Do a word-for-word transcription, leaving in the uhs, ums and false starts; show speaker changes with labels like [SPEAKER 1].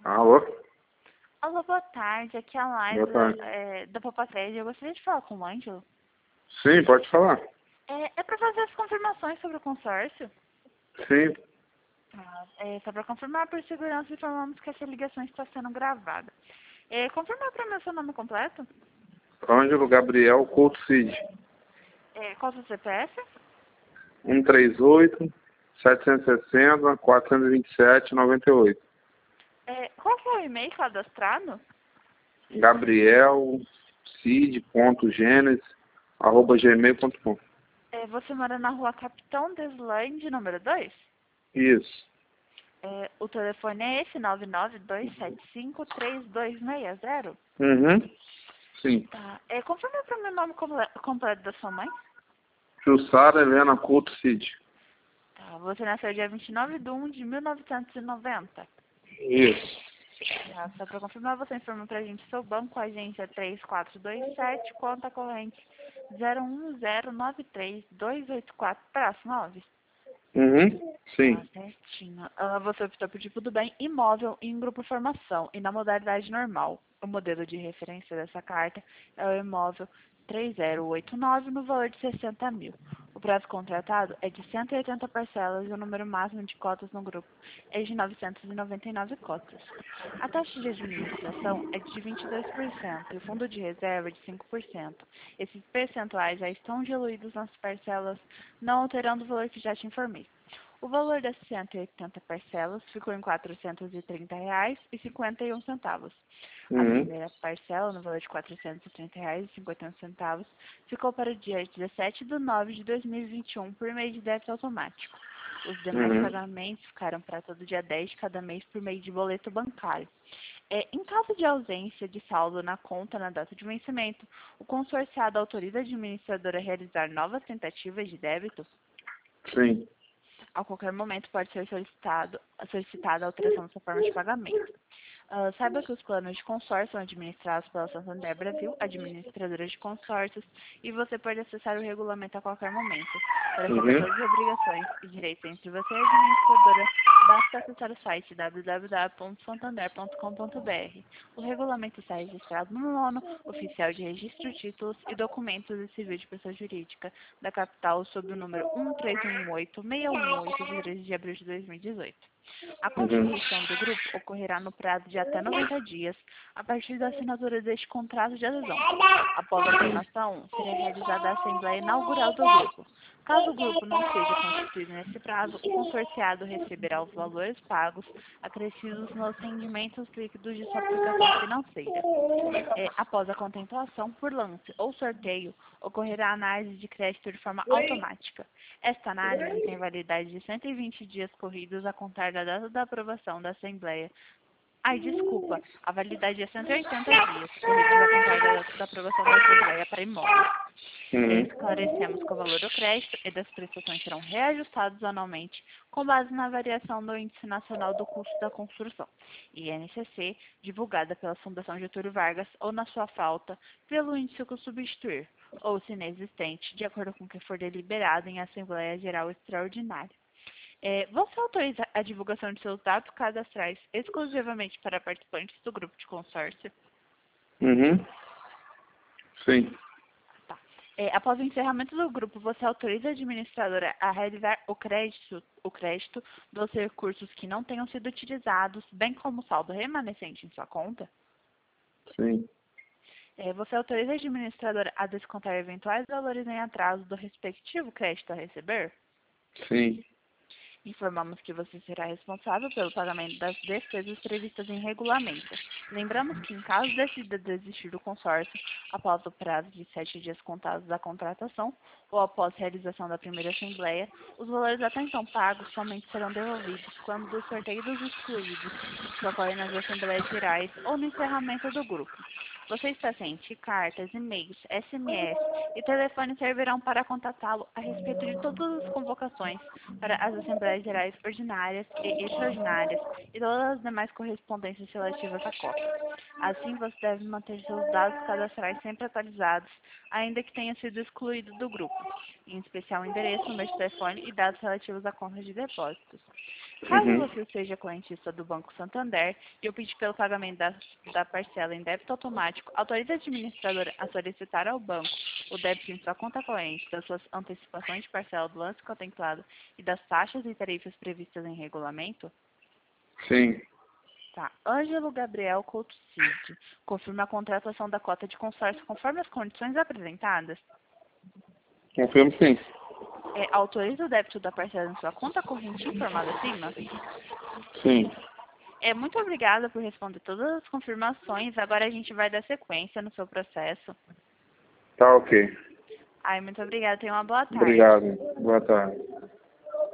[SPEAKER 1] Alô?
[SPEAKER 2] Alô, boa tarde. Aqui é a
[SPEAKER 1] Boa tarde.
[SPEAKER 2] Liza, é, da Popatred. Eu gostaria de falar com o Ângelo.
[SPEAKER 1] Sim, pode falar.
[SPEAKER 2] É, é para fazer as confirmações sobre o consórcio.
[SPEAKER 1] Sim.
[SPEAKER 2] Ah, é só para confirmar, por segurança, informamos que essa ligação está sendo gravada. É, confirmar para mim o seu nome completo?
[SPEAKER 1] Ângelo Gabriel Couto Cid.
[SPEAKER 2] É, qual é o seu C P F?
[SPEAKER 1] um três oito, sete seis zero, quatro dois sete, nove oito.
[SPEAKER 2] É, qual que é o e-mail cadastrado?
[SPEAKER 1] Gabriel Cid ponto Gênesis arroba gmail ponto com.
[SPEAKER 2] É, você mora na rua Capitão Deslande, número dois?
[SPEAKER 1] Isso.
[SPEAKER 2] É, o telefone é esse, nove nove dois sete cinco, três dois seis zero?
[SPEAKER 1] Uhum. Sim.
[SPEAKER 2] Tá. É, confirma para mim o nome comple- completo da sua mãe.
[SPEAKER 1] Jussara Helena Couto Cid.
[SPEAKER 2] Tá. Você nasceu dia vinte e nove de um de mil novecentos e noventa.
[SPEAKER 1] Isso.
[SPEAKER 2] Tá. Só para confirmar, você informa pra gente seu banco, agência três quatro dois sete, conta corrente zero um zero nove três dois oito quatro, traço nove.
[SPEAKER 1] Uhum.
[SPEAKER 2] Tá,
[SPEAKER 1] Sim.
[SPEAKER 2] certinho. Ah, você optou por tipo do bem imóvel em grupo formação e na modalidade normal. O modelo de referência dessa carta é o imóvel três zero oito nove no valor de sessenta mil. O prazo contratado é de cento e oitenta parcelas e o número máximo de cotas no grupo é de novecentas e noventa e nove cotas. A taxa de administração é de vinte e dois por cento e o fundo de reserva é de cinco por cento. Esses percentuais já estão diluídos nas parcelas, não alterando o valor que já te informei. O valor das cento e oitenta parcelas ficou em quatrocentos e trinta reais e cinquenta e um centavos. A
[SPEAKER 1] Uhum.
[SPEAKER 2] primeira parcela, no valor de quatrocentos e trinta reais e cinquenta e um centavos, ficou para o dia dezessete de nove de dois mil e vinte e um por meio de débito automático. Os demais
[SPEAKER 1] Uhum.
[SPEAKER 2] pagamentos ficaram para todo dia dez de cada mês por meio de boleto bancário. É, em caso de ausência de saldo na conta na data de vencimento, o consorciado autoriza a administradora a realizar novas tentativas de débito.
[SPEAKER 1] Sim.
[SPEAKER 2] A qualquer momento pode ser solicitado, solicitada a alteração da sua forma de pagamento. Ah, saiba que os planos de consórcio são administrados pela Santander Brasil, administradora de consórcios, e você pode acessar o regulamento a qualquer momento. Para saber
[SPEAKER 1] Uhum.
[SPEAKER 2] todas as obrigações e direitos entre você e a administradora, basta acessar o site w w w ponto santander ponto com ponto b r. O regulamento está registrado no nono Oficial de Registro de Títulos e Documentos e Civil de Pessoa Jurídica da capital sob o número um três um oito, seis um oito, de treze de abril de dois mil e dezoito. A
[SPEAKER 1] Uhum.
[SPEAKER 2] constituição do grupo ocorrerá no prazo de até noventa dias, a partir da assinatura deste contrato de adesão. Após a formação, será realizada a Assembleia Inaugural do grupo. Caso o grupo não seja constituído nesse prazo, o consorciado receberá os valores pagos acrescidos nos rendimentos líquidos de sua aplicação financeira. É, após a contemplação por lance ou sorteio, ocorrerá a análise de crédito de forma automática. Esta análise tem validade de cento e vinte dias corridos a contar da data da aprovação da Assembleia. Ai, desculpa, a validade é cento e oitenta dias corridos a contar da data da aprovação da Assembleia para imóveis.
[SPEAKER 1] Uhum.
[SPEAKER 2] Esclarecemos que o valor do crédito e das prestações serão reajustados anualmente com base na variação do Índice Nacional do Custo da Construção, I N C C, divulgada pela Fundação Getúlio Vargas ou, na sua falta, pelo índice que o substituir, ou se inexistente, de acordo com o que for deliberado em Assembleia Geral Extraordinária. É, você autoriza a divulgação de seus dados cadastrais exclusivamente para participantes do grupo de consórcio?
[SPEAKER 1] Uhum. Sim.
[SPEAKER 2] Tá. É, após o encerramento do grupo, você autoriza a administradora a realizar o crédito, o crédito dos recursos que não tenham sido utilizados, bem como o saldo remanescente em sua conta?
[SPEAKER 1] Sim.
[SPEAKER 2] É, você autoriza a administradora a descontar eventuais valores em atraso do respectivo crédito a receber?
[SPEAKER 1] Sim.
[SPEAKER 2] Informamos que você será responsável pelo pagamento das despesas previstas em regulamento. Lembramos que, em caso decida desistir do consórcio, após o prazo de sete dias contados da contratação ou após realização da primeira assembleia, os valores até então pagos somente serão devolvidos quando do sorteio dos excluídos, que ocorre nas assembleias gerais ou no encerramento do grupo. Você está ciente que cartas, e-mails, S M S e telefone servirão para contatá-lo a respeito de todas as convocações para as Assembleias Gerais Ordinárias e Extraordinárias e todas as demais correspondências relativas à cota. Assim, você deve manter seus dados cadastrais sempre atualizados, ainda que tenha sido excluído do grupo. em especial o endereço, número de telefone e dados relativos à conta de depósitos. Caso
[SPEAKER 1] Uhum.
[SPEAKER 2] você seja correntista do Banco Santander e eu pedir pelo pagamento da, da parcela em débito automático, autorize a administradora a solicitar ao banco o débito em sua conta corrente das suas antecipações de parcela do lance contemplado e das taxas e tarifas previstas em regulamento?
[SPEAKER 1] Sim.
[SPEAKER 2] Tá. Ângelo Gabriel Couto Cid confirma a contratação da cota de consórcio conforme as condições apresentadas?
[SPEAKER 1] Confirmo sim.
[SPEAKER 2] É, autoriza o débito da parcela em sua conta corrente informada acima?
[SPEAKER 1] Sim.
[SPEAKER 2] É, muito obrigada por responder todas as confirmações. Agora a gente vai dar sequência no seu processo.
[SPEAKER 1] Tá ok.
[SPEAKER 2] Ai, muito obrigada. Tenha uma boa tarde.
[SPEAKER 1] Obrigado. Boa tarde.